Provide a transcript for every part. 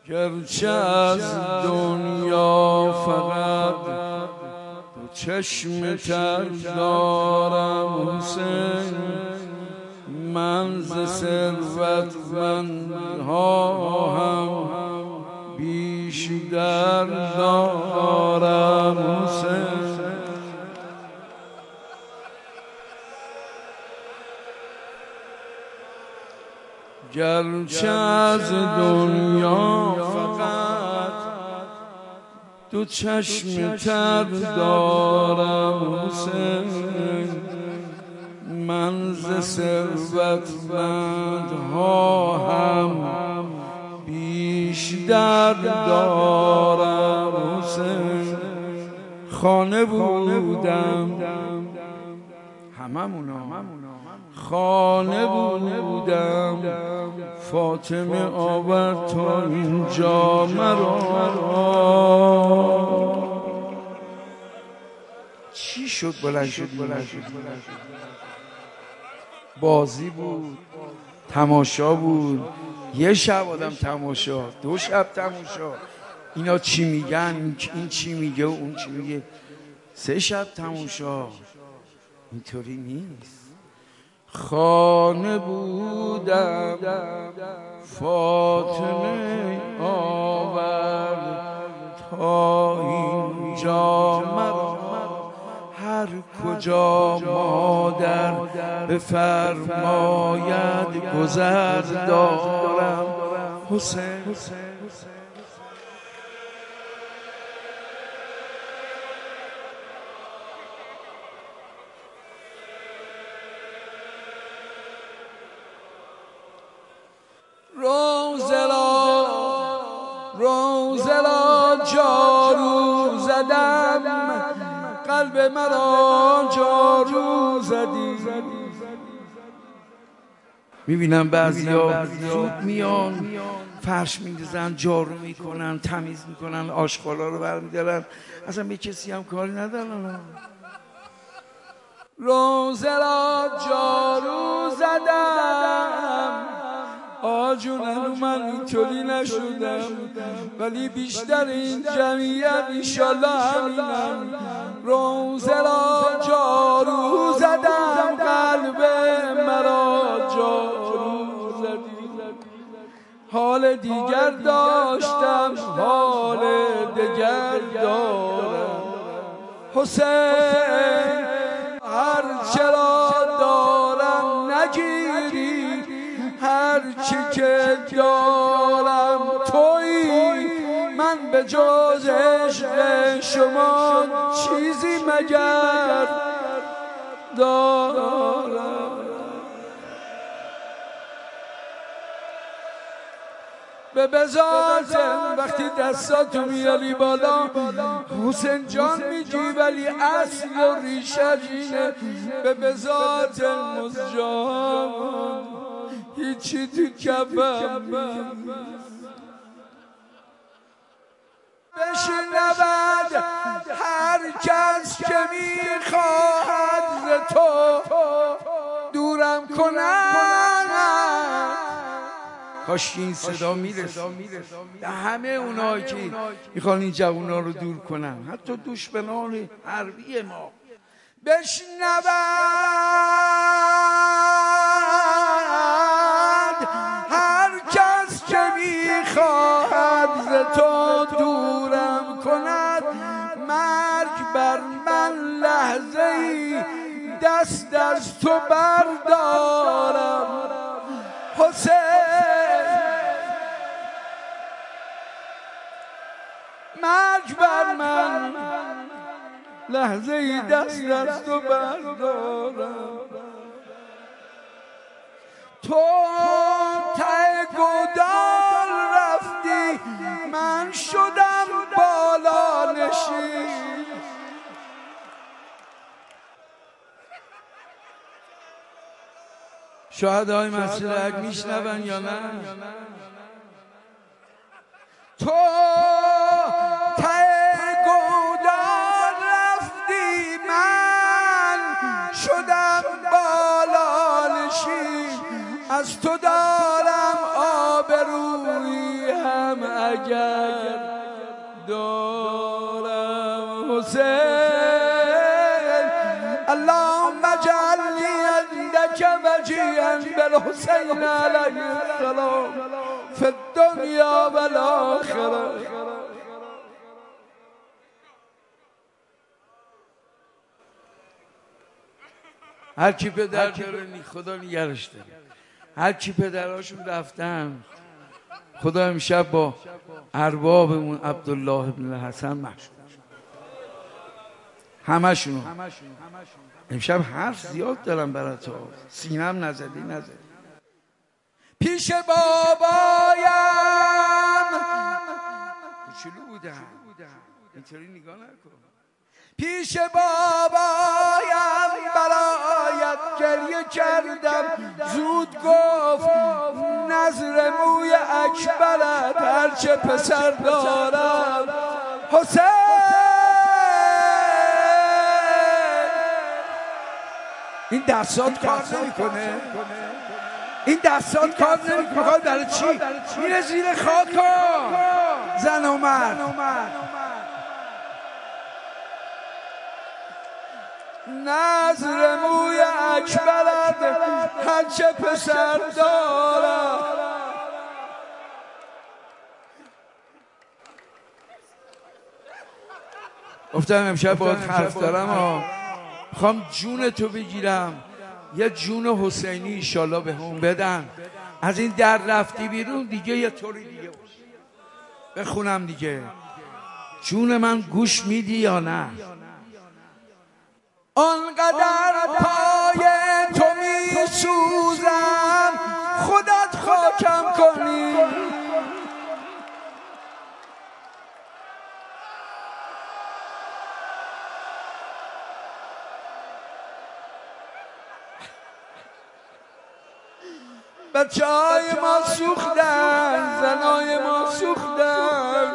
گرچه از دنیا فقط دو چشم تر دارم حسین، من ز ثروتمندها هم بیشتر دارم حسین. گرچه از دنیا فقط دو چشم تر دارم حسین، من ز ثروتمندها هم بیشتر دارم حسین. خانه بودم هممونا، خانه بودم فاطمه آورد تا اینجا مرا. چی شد بلند شد؟ بازی بود، تماشا بود. یه شب آدم تماشا، 2 شب تماشا. اینا چی میگن، این چی میگه و اون چی میگه. 3 شب تماشا. اینطوری نیست. خانه بودم فاطمه آورد تا اینجا مرا. هر کجا مادر بفرماید گذر دارم حسین. روزه را جارو زدم، قلب مرا جارو زدی. میبینم بعضیا زود میان فرش میریزن، جارو میکنن، تمیز میکنن، آشغالا رو برمیدارن، اصلا به کسی هم کاری ندارن. روزه را جارو زدم آجونم، من اینطوری نشدم، ولی بیشتر این جمعیت ایشالله همینم. روزه را جارو زدم، قلب مرا جارو زدی. حال دیگر داشتم، حال دیگر دارم حسین. هر چرا دارم نگیری، هر چی که دارم تویی. من به جز عشق شما چیزی مگر دارم. به بذاتم وقتی دستاتو میاری بالا حسین جان میگی، ولی اصل و ریشه اینه. به بذات مزجان هیچی تو کفم بشنود هر کس که میخواهد ز تو دورم کنم. کاش این صدا میرسه به همه اونایی که میخوان این جوونا رو دور کنن، حتی دشمنان حربی ما. بشنود هر کس که میخواهد ز تو دورم کند. مرگ بر من لحظه ای دست از تو بردارم حسین. مرگ بر من لحظه ای دست از تو بردارم. تو ته گودال رفتی، من شدم بالا نشین. شهدای مسجد میشنون یا نه؟ تو ته گودال رفتی، من شدم بالا نشین. از تو دارم آبرویی هم اگر دارم حسین اللهم اجعلنی عندك وجيها بالحسین علیه السلام فی الدنیا و الاخره. هر کی پدر داره خدا نگرش داره. هر کی پدراشون رفتن خدا امشب با اربابمون عبدالله ابن الحسن محشور همشونو. امشب حرف زیاد دارم برای تو، سینم نزدی پیش بابایم کوچولو بودم اینطوری نگاه نکن. پیش بابایم برایت گریه کردم، زود گفت نظر موی اکبرت هرچه پسر دارم حسین. این دستات کار نمیکنه، این دستات کار نمیکنه. برای چی؟ میره زیر خاک زن و مرد. نظر موی اکبرت هرچه پسر دارم. گفتم امشب باید حرف دارم میخوام جون تو بگیرم، یه جون حسینی ایشالله به هم بدن. از این در رفتی بیرون دیگه یه طوری دیگه بخونم دیگه. جون من گوش میدی یا نه؟ آنقدر پای تو می سوزم خودت خاکم کنی. بچه های ما سوختن، زنای ما سوختن،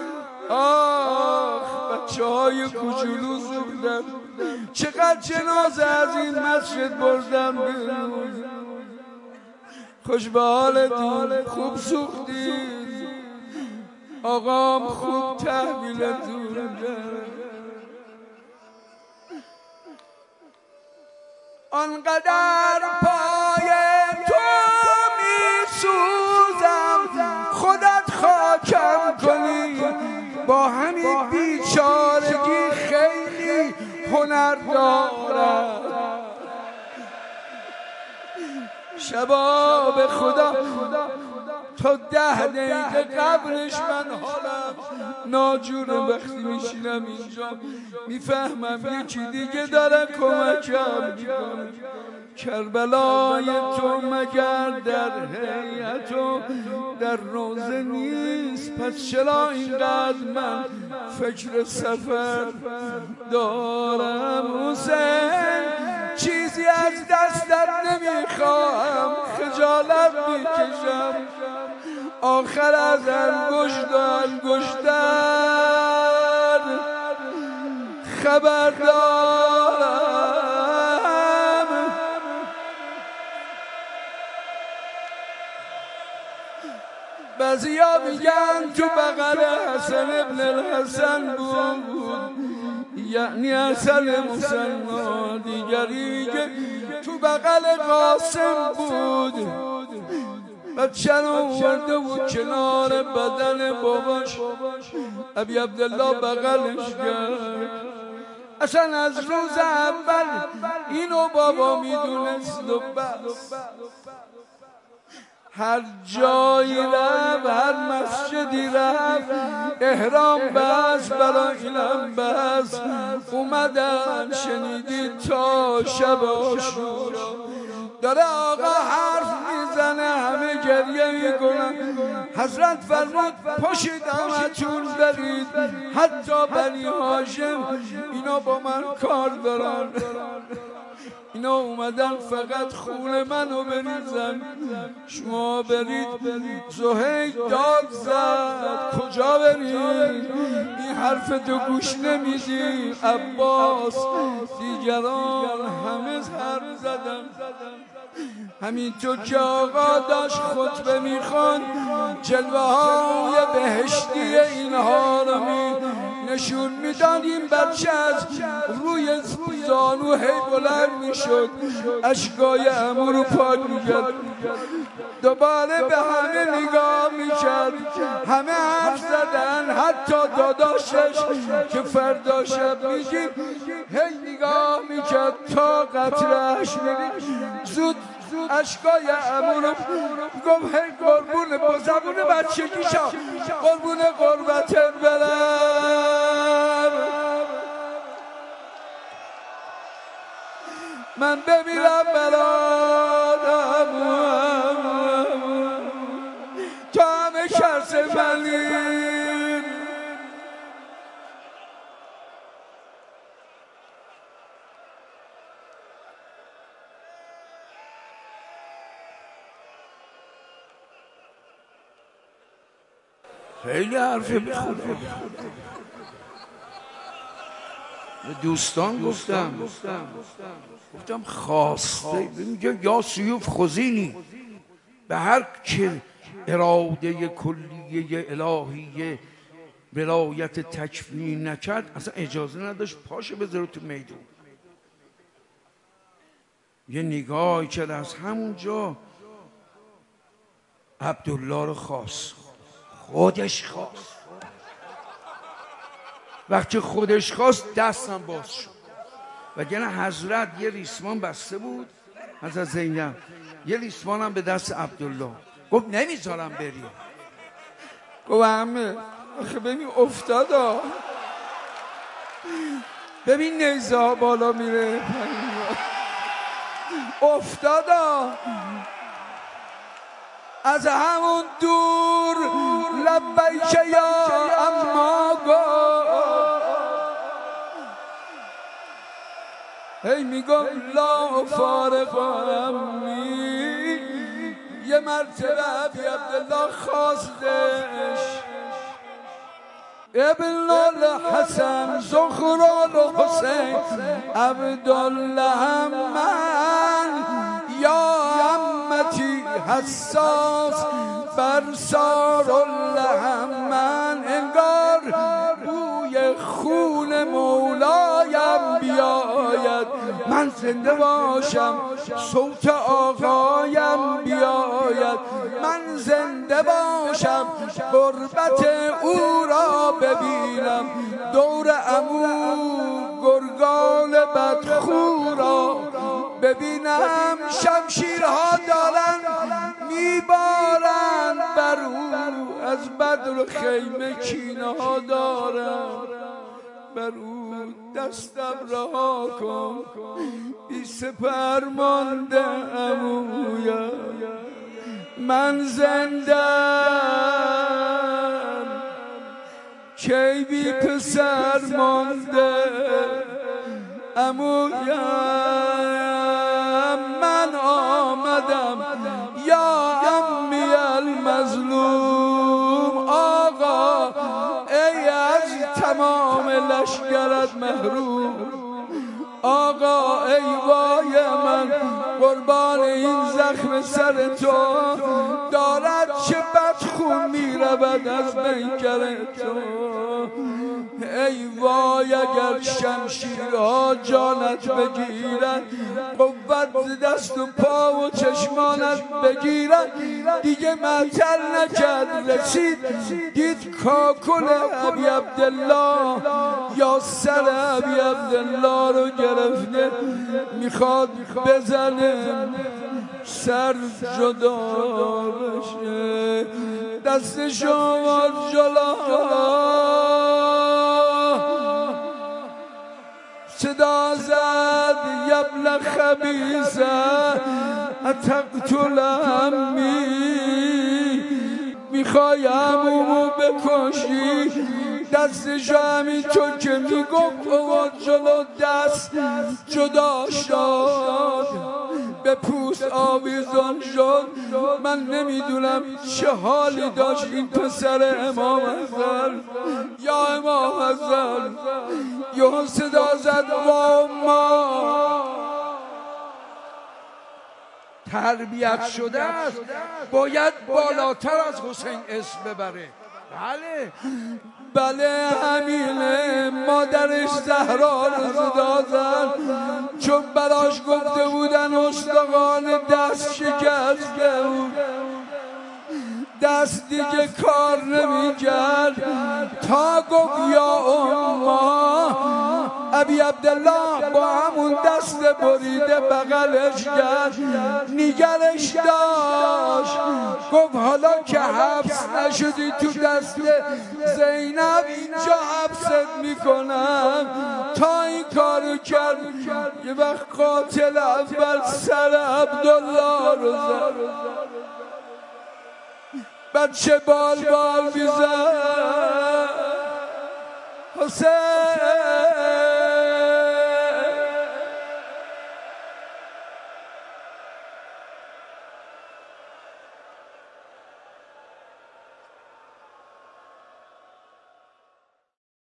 آخ بچه های کوچولو سوختن. چقدر جنازه از این مسجد بردن بیرون. خوش به حالتون، خوب سوختید، آقام خوب تحویلتون کرد. آنقدر پای تو می سوزم خودت خاکم کنی. با همین بیچارگی خیلی هنر دارم. شبا به خدا تا 10 دقیقه قبلش من حالم ناجوره. وقتی میشینم اینجا میفهمم یکی دیگه داره کمکم میکنه. کربلای تو مگر در هیئت و در روزه نیست؟ پس چرا اینقدر من فکر سفر دارم؟ حسین چیزی از دستت نمیخواهم، خجالت میکشم، آخر از انگشت و انگشتر خبر دارم. بعضیا میگن تو بغل حسن ابن الحسن بود، یعنی حسن مسلمان. دیگری که تو بغل قاسم بود، بچه رو آورده بود کنار بدن باباش، ابی عبدالله بغلش کرد. اصلا از روز اول اینو بابا میدونست و بس. هر جایی رفت، هر مسجدی رفت، احرام بس برای اینم بس. اومدن شنیدی تا شب عاشورا داره آقا حرف میزنه، همه گریه میکنن. حضرت فرمود پاشید همتون برید، حتی بنی هاشم اینا با من کار دارن، اینا اومدن فقط خون منو بریزن. شما برید. زهیر داد زد کجا برید؟ این حرف تو گوش نمیدی؟ عباس دیگران همه حرف زدن. همینطور که آقا داشت خطبه میخوان، جلوه های بهشتی اینها رو نشون میداد. این بچه از روی زانو هی بلند میشد، اشکای عمو رو پاک میکرد، دوباره به همه نگاه میکرد. همه حرف زدن، حتی داداشش که فردا شب میگیم هی نگاه میکرد تا قطرهش زود اشکای عمو رو گفت هی قربون با زبون بچگیشا قربون قربتت برم، من بمیرم برات تا همه کس منی. خیلی حرفه میخوره. دوستان گفتم خواسته میگه یا سیوف خزینی، به هر که اراده کلیه الهیه ولایت تکوین نکرد اصلا اجازه نداشت پاشه بذاره تو میدون. یه نگاهی کرد، از همونجا عبدالله رو خواست، خودش خواست. وقتی خودش خواست دستم باز شد، وگرنه حضرت یه ریسمان بسته بود، حضرت زینب یه ریسمان هم به دست عبدالله. گفت نمیذارم بری. گفت همه آخه ببین افتادا، ببین نیزه ها بالا میره افتادا. از همون دور لبیک یا اما هی میگم لا فارق امی. یه مرتبه عبی عبدالله خواستش، ابن الحسن زخران حسین عبدالله من یا امتی حساس برسار اللحمن. انگار بوی خون مولایم بیاید، من زنده باشم صوت آقایم بیاید، من زنده باشم غربت او را ببینم، دور عمو گرگان بدخو را ببینم. شمشیرها دارن میبارن بر او، از بدر خیمه کینه ها دارن بر او. دستم رها کن بی سپر مانده عمویم، من زندم کی بی پسر مانده عمویم. من آمدم یا امی المظلوم، آقا ای از تمام لشکرت محروم، آقا ای وای من قربان این زخم سر تو، دارد چه بدخون میرود از پیکر تو. ای وای اگر شمشیرها جانت بگیرد، قوت دست و پا و چشمانت بگیرد، دیگه معطل نکرد رسید دید کاکل ابی عبدالله یا سر ابی عبدالله رو گرفته، میخواد بزنه سر جدا بشه، دستشو آورد جلو، صدا زد یبل خبیثه اتقتل عمی، میخوای عمومو بکشی. دستشو همینطور که میگفت آورد جلو، دست جدا شد، به پوست آویزان شد. من نمیدونم چه حالی داشت این پسر امام حسن یا امام حسن. یه صدا زد و ما تربیت شده است باید بالاتر از حسین اسم ببره. بله بله همینه، مادرش زهرا رو دادن چون براش گفته بودن استخوان دست شکسته بود، دست دیگه کار نمی‌کرد تا گفت یا اما ابی عبدالله با همون دست بریده بغلش کرد، نگرش داشت، گفت حالا که حبس نشدی تو دست زینب اینجا حبست میکنم. تا این کارو کرد یه وقت قاتل اول سر عبدالله رو زد، بچه بال میزد. حسین